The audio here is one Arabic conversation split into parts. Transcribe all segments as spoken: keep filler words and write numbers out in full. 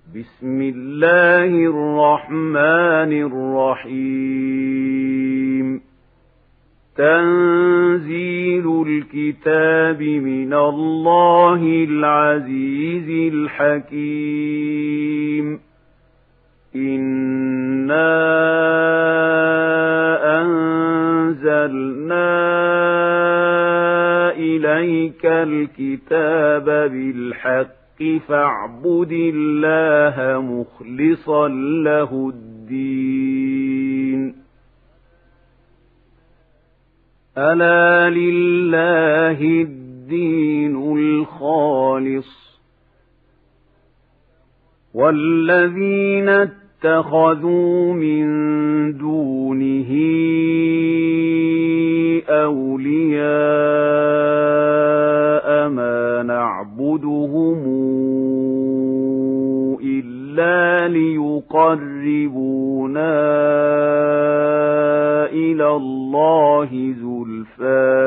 بسم الله الرحمن الرحيم تنزيل الكتاب من الله العزيز الحكيم إنا أنزلنا إليك الكتاب بالحق فاعبد الله مخلصا له الدين ألا لله الدين الخالص والذين اتخذوا من دونه أولياء ما نعبدهم إلا ليقربونا إلى الله زلفى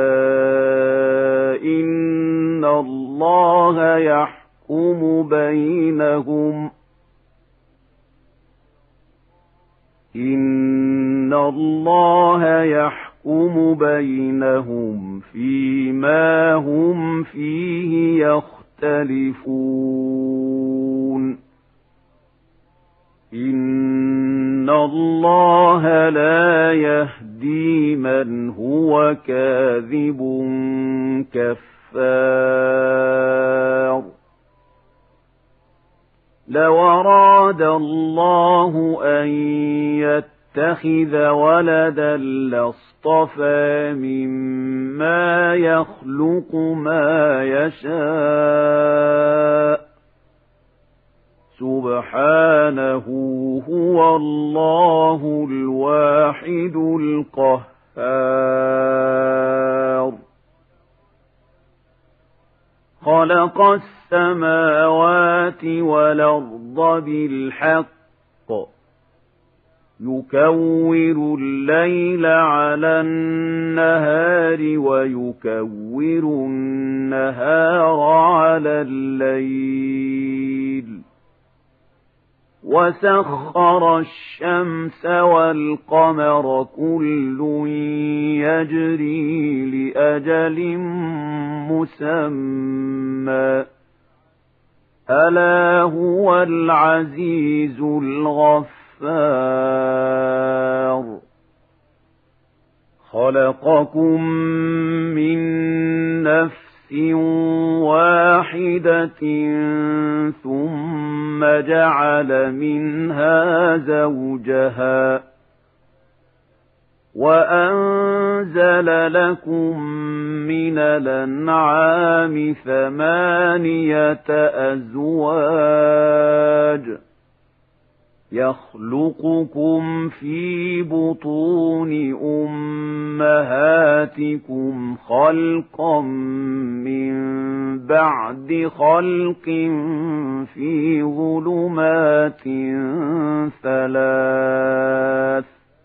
إن الله يحكم بينهم إن الله يحكم بينهم فيما هم فيه يختلفون إن الله لا يهدي من هو كاذب كفار لو أراد الله أن يتخذ ولدا لاصطفى مما يخلق ما يشاء سبحانه هو الله الواحد القهار خلق السماوات والأرض بالحق يكور الليل على النهار ويكور النهار على الليل وسخر الشمس والقمر كل يجري لأجل مسمى ألا هو العزيز الغفار خلقكم من نفس واحدة ثم جعل منها زوجها وأنزل لكم من الأنعام ثمانية أزواج يخلقكم في بطون أمهاتكم خلقا من بعد خلق في ظلمات ثلاث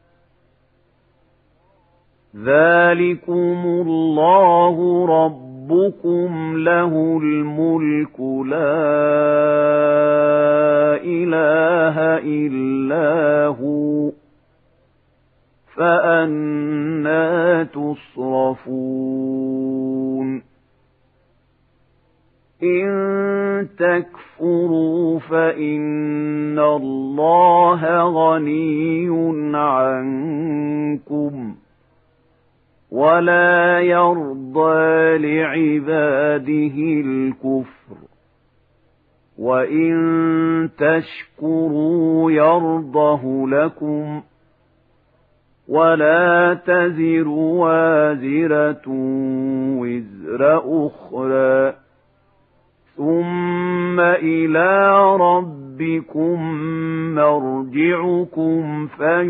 ذلكم الله ربكم له الملك لا إله إلا هو فأنى تصرفون إن تكفروا فإن الله غني عنكم ولا يرضى لعباده الكفر وإن تشكروا يرضه لكم ولا تزر وازرة وزر أخرى ثم إلى ربكم مرجعكم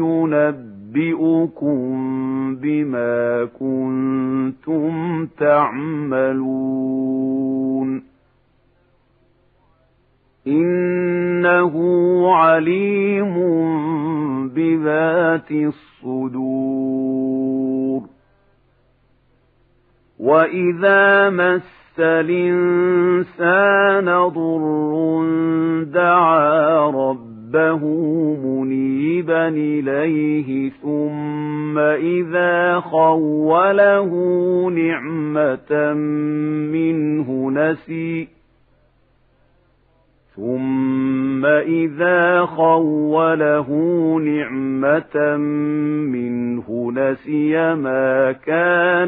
فينبئكم بما كنتم تعملون إنه عليم بذات الصدور وإذا مس الإنسان ضر دعا ربه منيبا إليه ثم إذا خوله نعمة منه نسي ثم إذا خوله نعمة منه نسي ما كان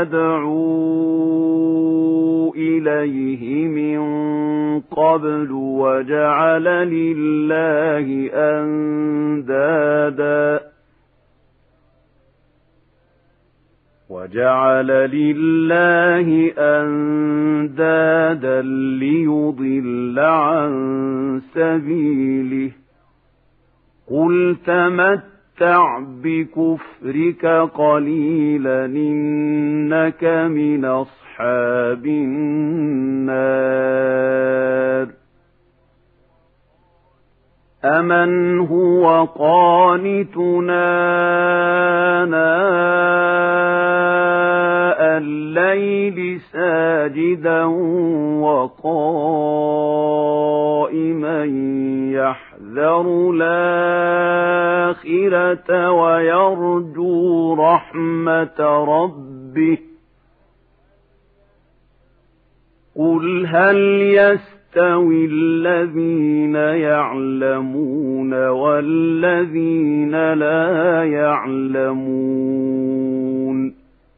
يدعو إليه من قبل وجعل لله أندادا وجعل لله أندادا ليضل عن سبيله قل تمتع بكفرك قليلا إنك من أصحاب النار أمن هو قانتنا آناء الليل ساجدا وقائما يحذر الآخرة ويرجو رحمة ربه قل هل يستوي يستوي الذين يعلمون والذين لا يعلمون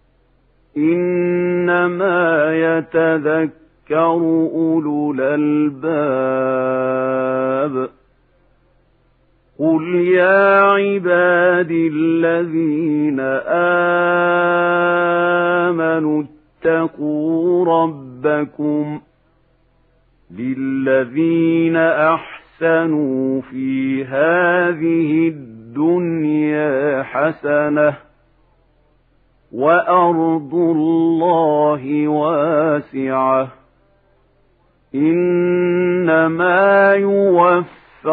إنما يتذكر أولو الألباب قل يا عبادي الذين آمنوا اتقوا ربكم للذين أحسنوا في هذه الدنيا حسنة وأرض الله واسعة إنما يوفى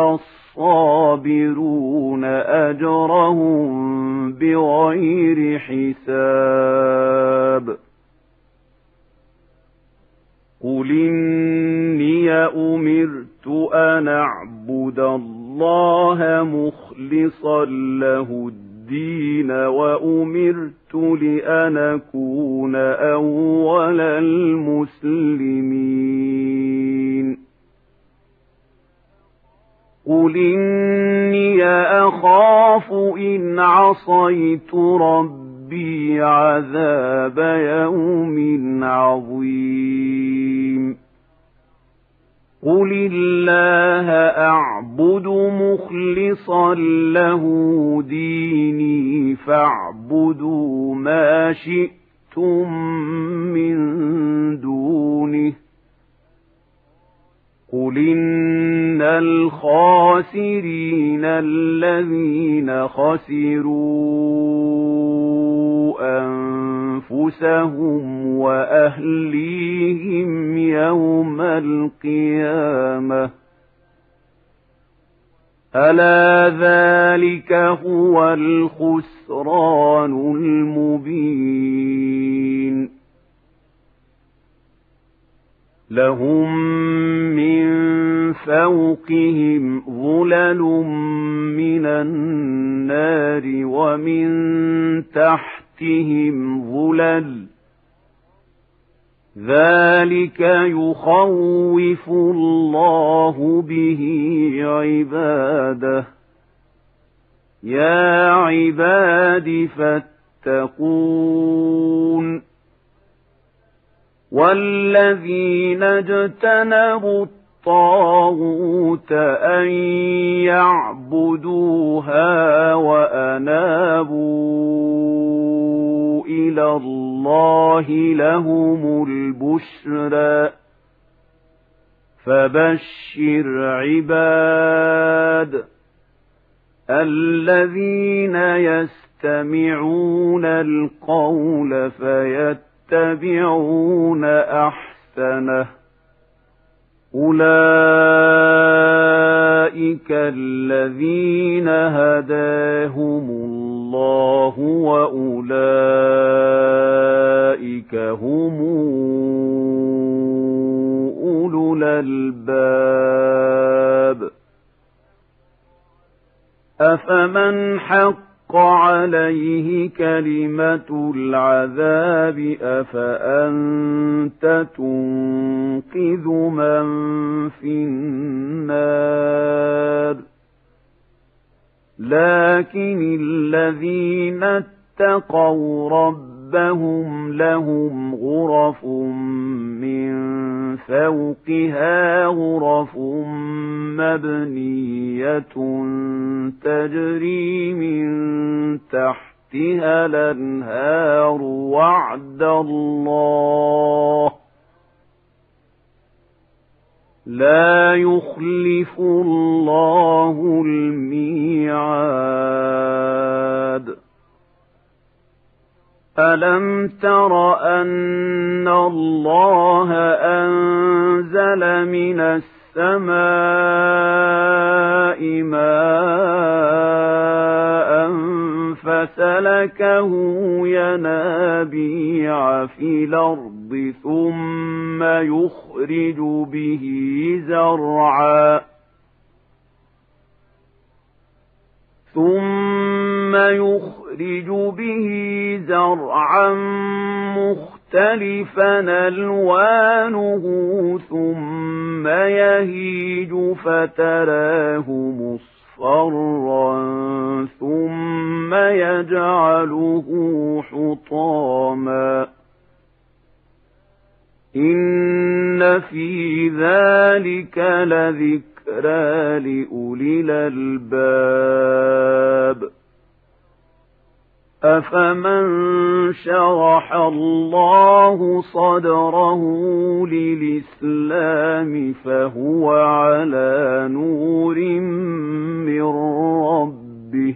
الصابرون أجرهم بغير حساب قل إني أمرت أن أعبد الله مخلصا له الدين وأمرت لأن أكون أول المسلمين قل إني أخاف إن عصيت ربي عذاب يوم عظيم قل الله أعبد مخلصا له ديني فاعبدوا ما شئتم من دونه قل إن الخاسرين الذين خسروا أنفسهم وأهليهم يوم القيامة ألا ذلك هو الخسران المبين لهم من فوقهم ظلل من النار ومن تحتهم ظلل ذلك يخوف الله به عباده يا عباد فاتقون والذين اجتنبوا الطاغوت أن يعبدوها وأنابوا إلى الله لهم البشرى فبشر عباد الذين يستمعون القول فيتبعون يتبعون أحسنه أولئك الذين هداهم الله وأولئك هم أفمن حق عليه كلمة العذاب أفأنت تنقذ من في النار لكن الذين اتقوا ربهم لهم غرف من فوقها غرف مبنية تجري من تحتها الأنهار وعد الله لا يخلف الله الميعاد ألم تر أن الله أنزل من السماء ماء فسلكه ينابيع في الأرض ثم يخرج به زرعا ثم يخرج به زرعا مختلفا ألوانه ثم يهيج فتراه مصفرا ثم يجعله حطاما إن في ذلك لذكرى لأولي الألباب أفمن شرح الله صدره للإسلام فهو على نور من ربه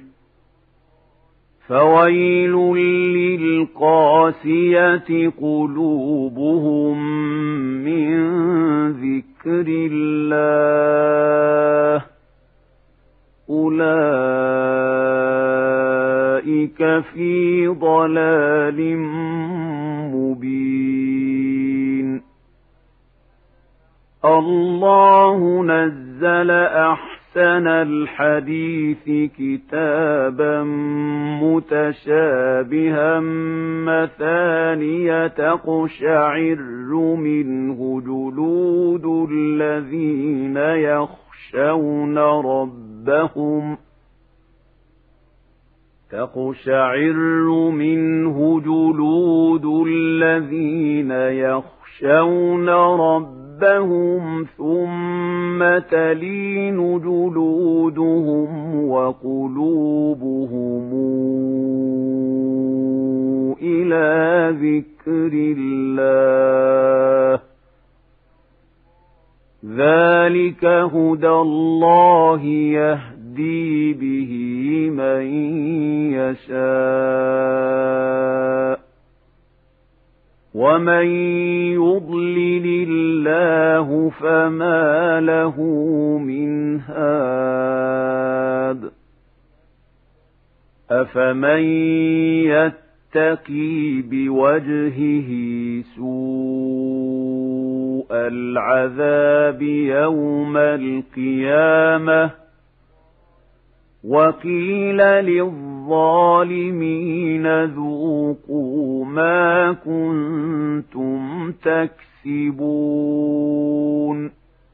فويل للقاسية قلوبهم من ذكر الله أولئك في ضلال مبين الله نزل أحسن أحسن الحديث كتابا متشابها مثانية تقشعر منه جلود الذين يخشون ربهم تقشعر منه جلود الذين يخشون ربهم ربهم ثم تلين جلودهم وقلوبهم إلى ذكر الله ذلك هدى الله يهدي به من يشاء ومن يضلل الله فما له من هاد أفمن يتقي بوجهه سوء العذاب يوم القيامة وقيل للظالمين ذوقوا ما كنتم تكسبون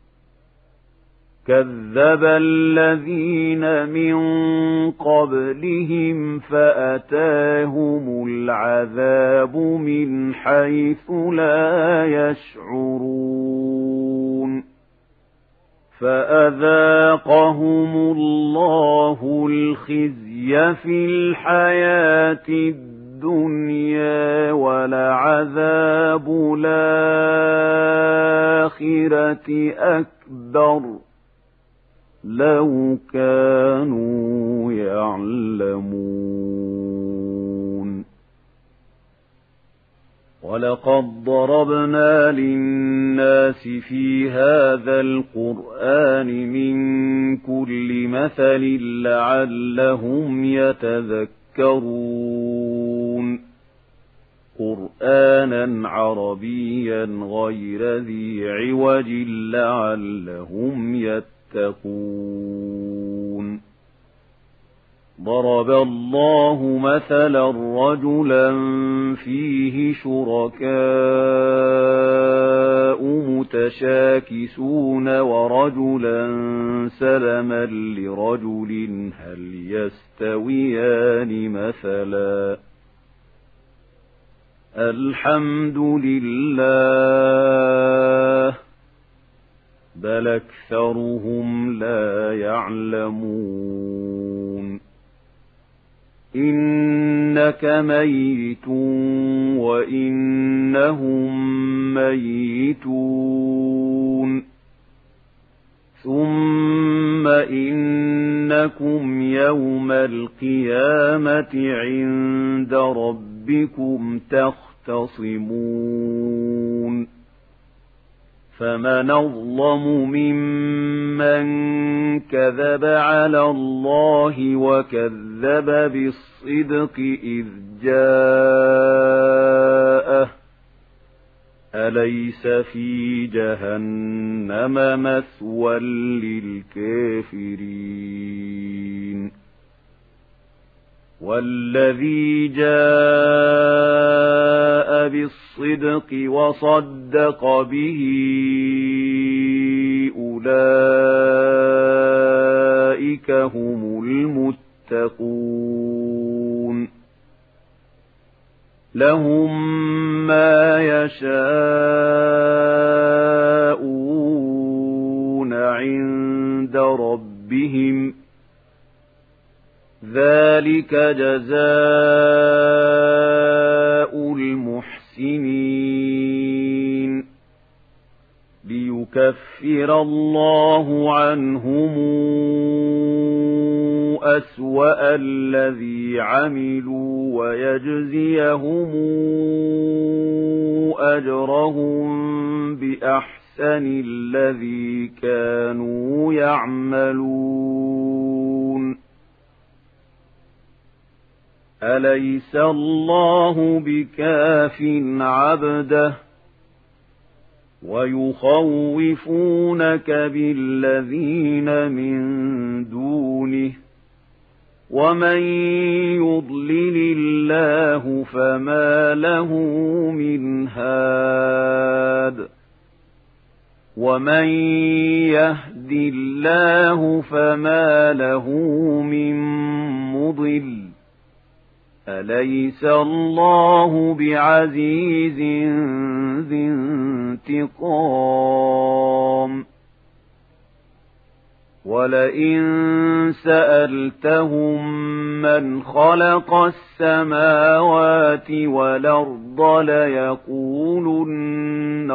كذب الذين من قبلهم فأتاهم العذاب من حيث لا يشعرون فأذاقهم الله الخزي في الحياة الدنيا ولعذاب الآخرة أكبر لو كانوا يعلمون ولقد ضربنا للناس في هذا القرآن من كل مثل لعلهم يتذكرون قرآنا عربيا غير ذي عوج لعلهم يتقون ضرب الله مثلا رجلا فيه شركاء متشاكسون ورجلا سلما لرجل هل يستويان مثلا الحمد لله بل أكثرهم لا يعلمون إنك ميت وإنهم ميتون ثم إنكم يوم القيامة عند ربكم تختصمون فمن أظلم ممن كذب على الله وكذب بالصدق إذ جاءه أليس في جهنم مثوى للكافرين والذي جاء بالصدق وصدق به أولئك هم المتقون لهم ما يشاءون عند ربهم ذلك جزاء المحسنين ليكفر الله عنهم أسوأ الذي عملوا ويجزيهم أجرهم بأحسن الذي كانوا يعملون أليس الله بكاف عبده ويخوفونك بالذين من دونه ومن يضلل الله فما له من هاد ومن يهد الله فما له من مضل أليس الله بعزيز ذي انتقام ولئن سألتهم من خلق السماوات والأرض ليقولن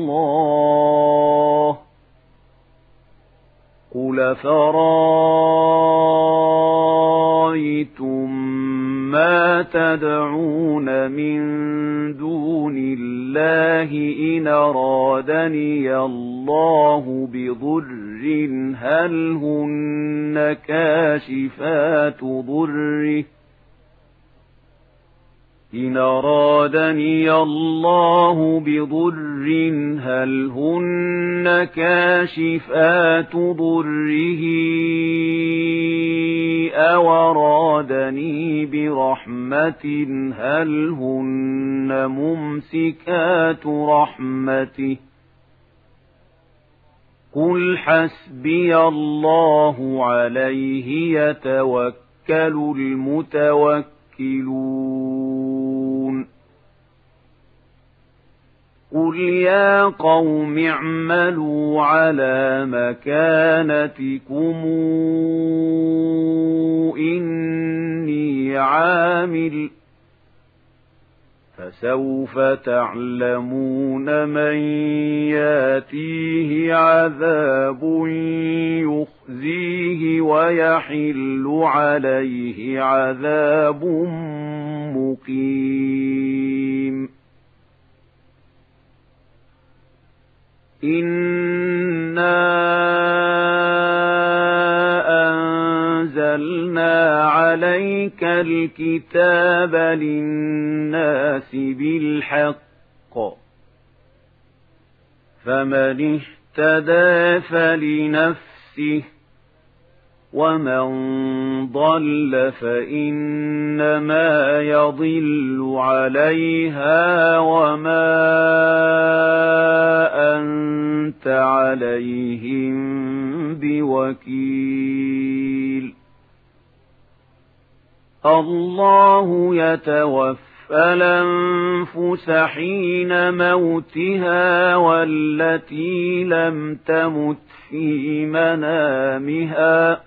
الله قل فرأيتم ما تدعون من دون الله إن أرادني الله بضر هل هن كاشفات ضره إن أرادني الله بضر هل هن كاشفات ضره أو أرادني برحمة هل هن ممسكات رحمته قل حسبي الله عليه يتوكل المتوكلون قل يا قوم اعملوا على مكانتكم إني عامل فسوف تعلمون من ياتيه عذاب يخزيه ويحل عليه عذاب مقيم إنا أنزلنا عليك الكتاب للناس بالحق فمن اهتدى فلنفسه ومن ضل فإنما يضل عليها وما أنت عليهم بوكيل. الله يتوفى الأنفس حين موتها والتي لم تمت في منامها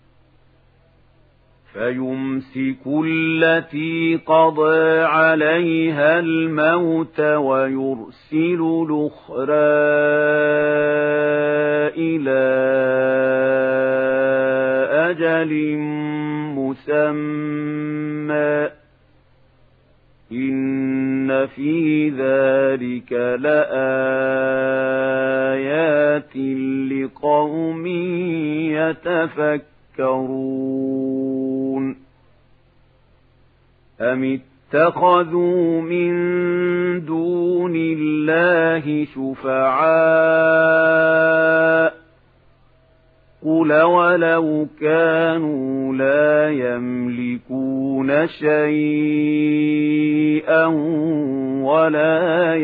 فيمسك التي قضى عليها الموت ويرسل الأخرى إلى أجل مسمى إن في ذلك لآيات لقوم يتفكرون. أم اتخذوا من دون الله شفعاء قل ولو كانوا لا يملكون شيئا ولا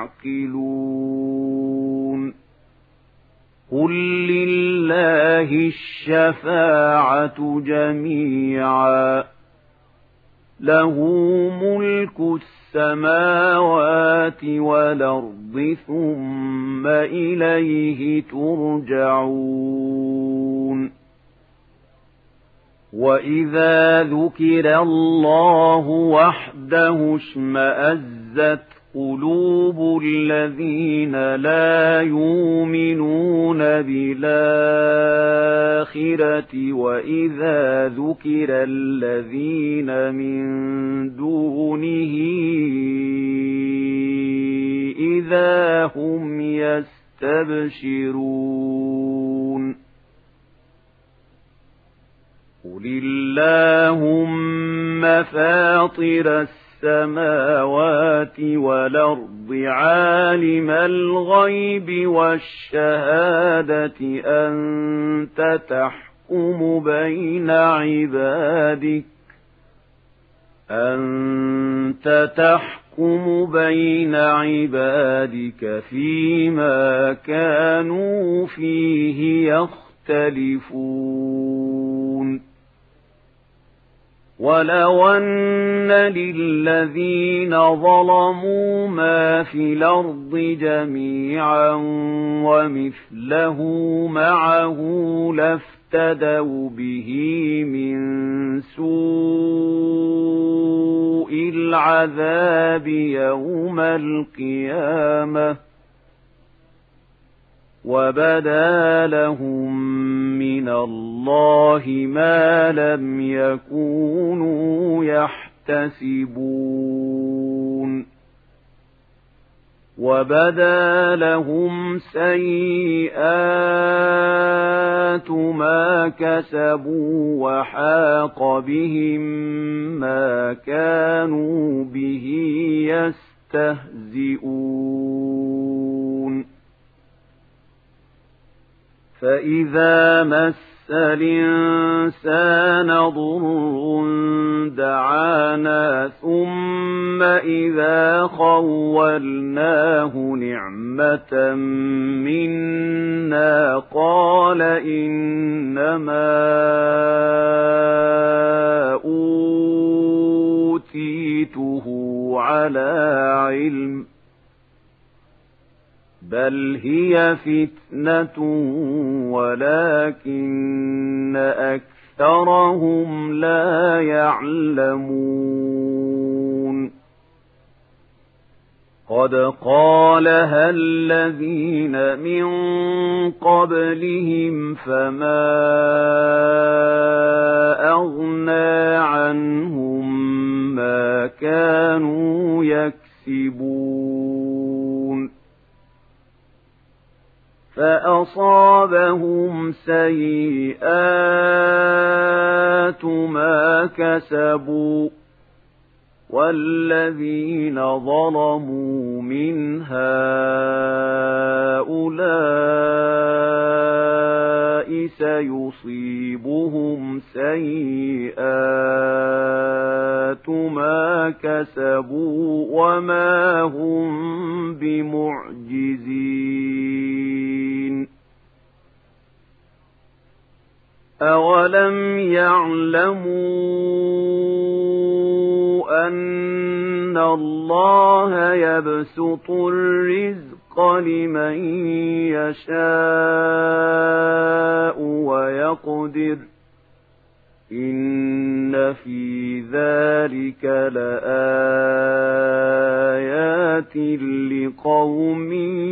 يعقلون قل لله الشفاعة جميعا له ملك السماوات والأرض ثم إليه ترجعون. وإذا ذكر الله وحده اشمأزت قلوب الذين لا يؤمنون بالآخرة وإذا ذكر الذين من دونه إذا هم يستبشرون. قل اللهم فاطر السماوات والأرض عالم الغيب والشهادة أنت تحكم بين عبادك أنت تحكم بين عبادك فيما كانوا فيه يختلفون. ولو أن للذين ظلموا ما في الأرض جميعا ومثله معه لافتدوا به من سوء العذاب يوم القيامة وبدا لهم من الله ما لم يكونوا يحتسبون. وبدا لهم سيئات ما كسبوا وحاق بهم ما كانوا به يستهزئون. فإذا مس الإنسان ضر دعانا ثم إذا خولناه نعمة منا قال إنما أوتيته على علم بل هي فتنة ولكن أكثرهم لا يعلمون. قد قالها الذين من قبلهم فما أغنى عنهم ما كانوا يكسبون. فأصابهم سيئات ما كسبوا والذين ظلموا من هؤلاء سيصيبهم سيئات ما كسبوا وما هم بمعجزين. أولم يعلموا أن الله يبسط الرزق لمن يشاء ويقدر إن في ذلك لآيات لقوم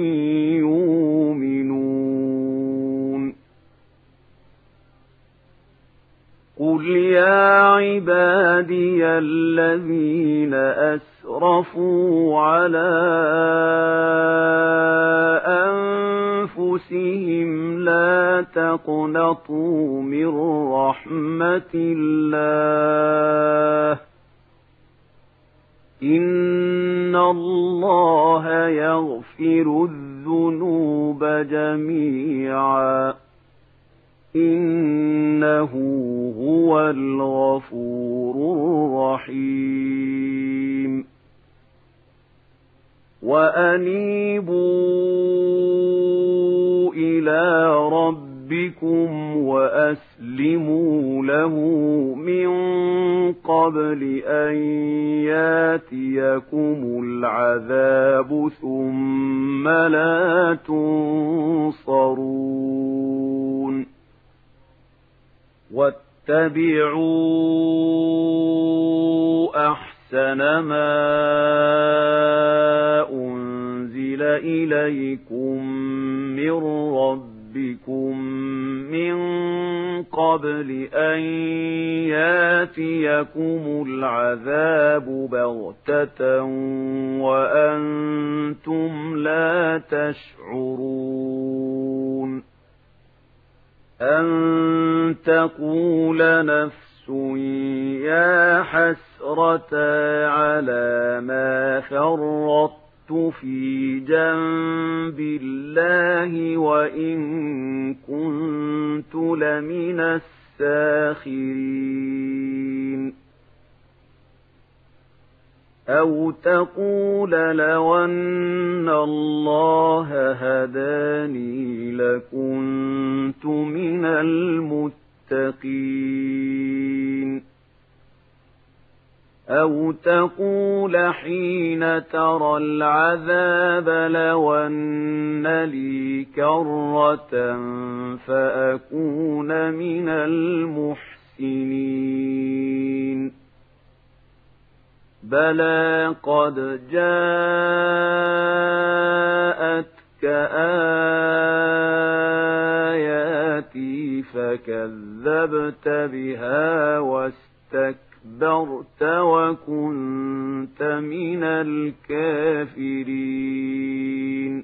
يؤمنون. قل يا عبادي الذين أسرفوا على أنفسهم لا تقنطوا من رحمة الله إن الله يغفر الذنوب جميعا إنه هو الغفور الرحيم. وأنيبوا إلى ربكم وأسلموا له من قبل أن ياتيكم العذاب ثم لا تنصرون. واتبعوا أحسن ما أنزل إليكم من ربكم من قبل أن ياتيكم العذاب بغتة وأنتم لا تشعرون. أن تقول نفس يا حسرة على ما فرطت في جنب الله وإن كنت لمن الساخرين. أو تقول لو أن الله هداني لكنت من المتقين. أو تقول حين ترى العذاب لو أن لي كرة فأكون من المحسنين. بلى قد جاءتك آياتي فكذبت بها واستكبرت وكنت من الكافرين.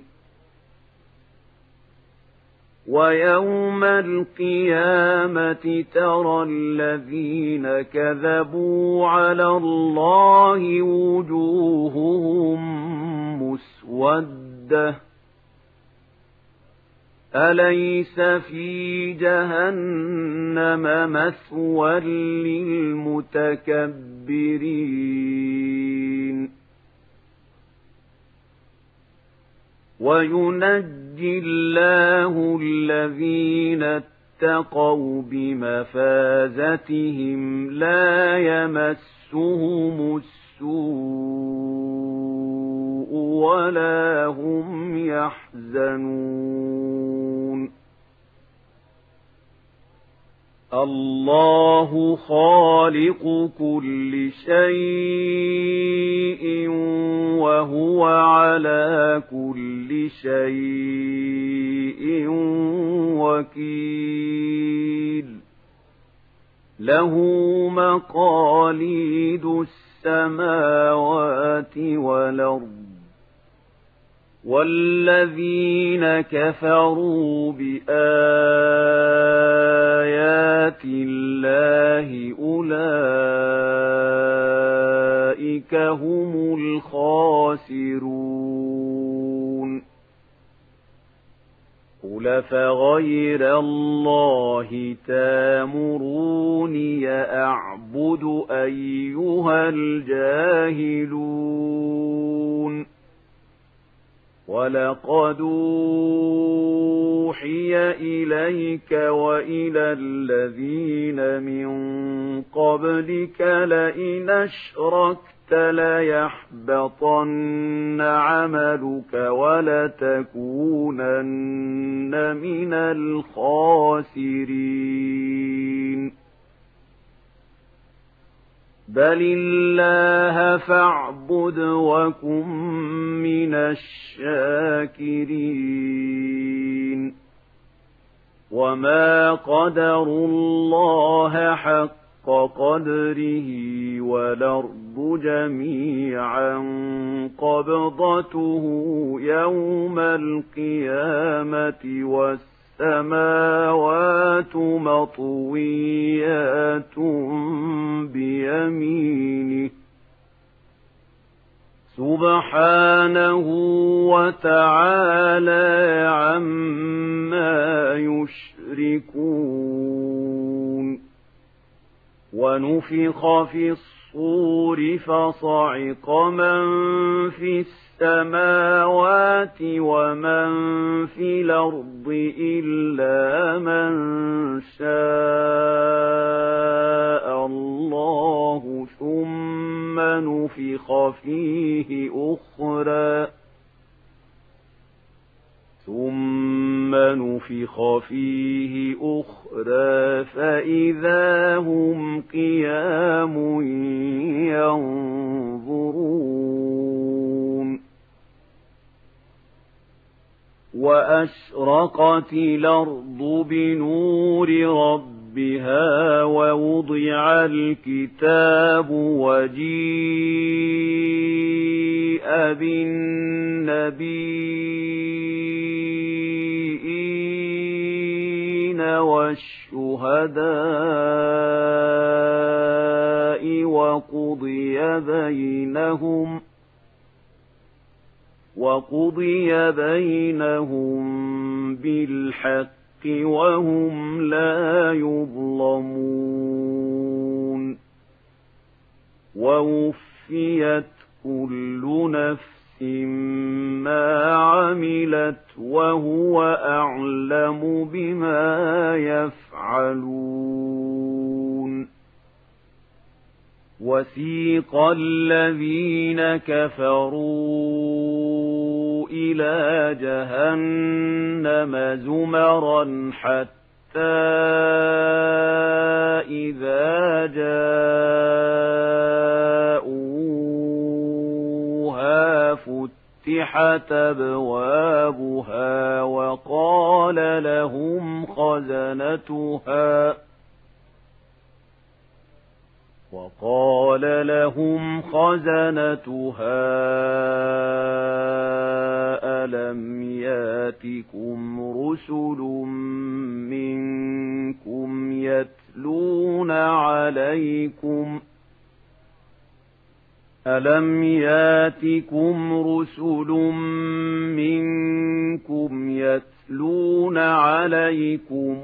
ويوم القيامة ترى الذين كذبوا على الله وجوههم مسودة أليس في جهنم مثوى للمتكبرين. وينجي الله الذين اتقوا بمفازتهم لا يمسهم السوء ولا هم يحزنون. الله خالق كل شيء وهو على كل شيء وكيل. له مقاليد السماوات والأرض. والذين كفروا بآيات الله أولئك أولئك هم الخاسرون. قل فغير الله تامروني أعبد أيها الجاهلون. ولقد أوحي إليك وإلى الذين من قبلك لئن أشركت ليحبطن عملك ولتكونن من الخاسرين. بل الله فاعبد وكن من الشاكرين. وما قدروا الله حق قدره والأرض جميعا قبضته يوم القيامة والسماوات مطويات بيمينه سبحانه وتعالى عما يشركون. ونفخ في الصور فصعق من في السماوات ومن في الأرض إلا من شاء الله ثم نفخ فيه أخرى ثم نفخ فيه أخرى فإذا هم قيام ينظرون. وأشرقت الأرض بنور ربها ووضع الكتاب وجيء بالنبيين والشهداء وقضي بينهم وقضي بينهم بالحق وهم لا يظلمون. ووفيت كل نفس ما عملت وهو أعلم بما يفعلون. وسيق الذين كفروا إلى جهنم زمرا حتى إذا جاءوها فتحت أبوابها وقال لهم خزنتها وقال لهم خزنتها ألم ياتكم رسل منكم يتلون عليكم ألم ياتكم رسل منكم يتلون عليكم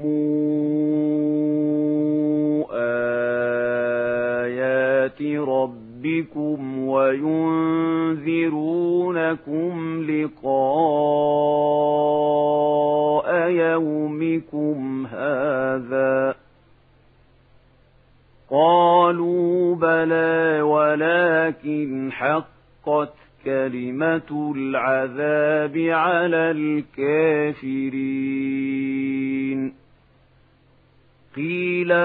آيات ربكم وينذرونكم لقاء يومكم هذا قالوا بلى ولكن حقت كلمة العذاب على الكافرين. قيل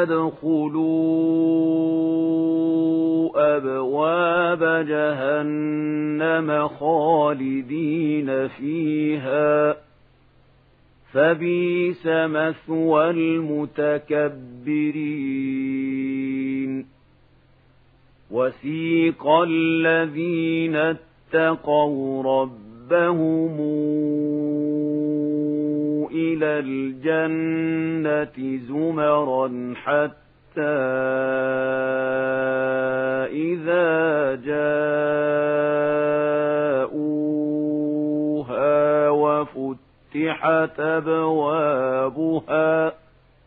ادخلوا أبواب جهنم خالدين فيها فبئس مثوى المتكبرين. وسيق الذين اتقوا ربهم إلى الجنة زمرا حتى وإذا جاءوها وفتحت أبوابها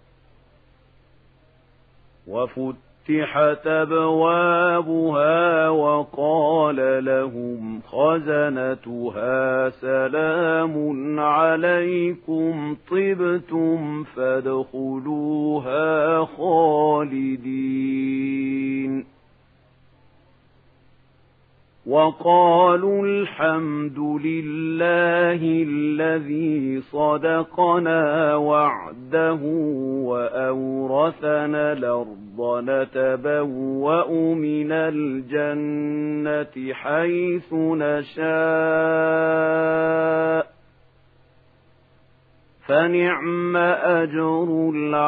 وفتحت أبوابها وقال لهم خزنتها سلام عليكم طبتم فادخلوها خالدين وقالوا الحمد لله الذي صدقنا وعده وأورثنا الأرض نتبوأ من الجنة حيث نشاء فنعم أجر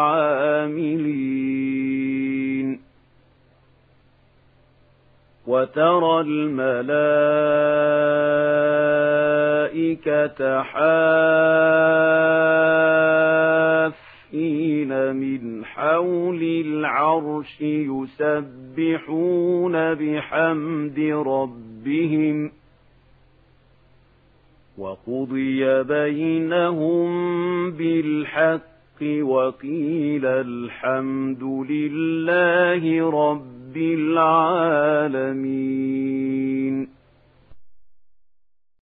العاملين وترى الملائكة حافين من حول العرش يسبحون بحمد ربهم وقضي بينهم بالحق وقيل الحمد لله رب العالمين